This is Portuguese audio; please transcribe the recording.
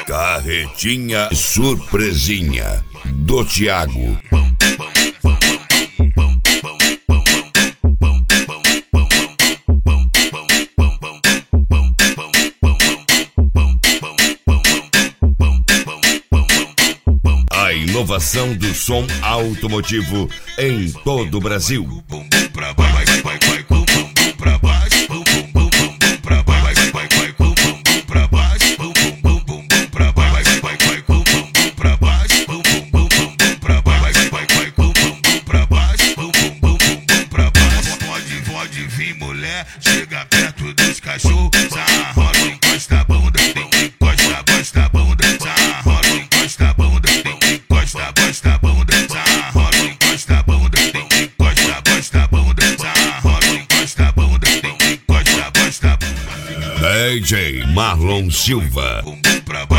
Carretinha Surpresinha do Thiago. A inovação do som automotivo em todo o Brasil. Pode vir mulher, chega perto dos cachorros, sarrosa, encosta a bunda, encosta, bosta a bunda, sarrosa, encosta a bunda, encosta, bosta a bunda, sarrosa, encosta a bunda, encosta, bosta a bunda, sarrosa, encosta a bunda, encosta, bosta a bunda. DJ Marlon Silva. Bumbum pra baixo.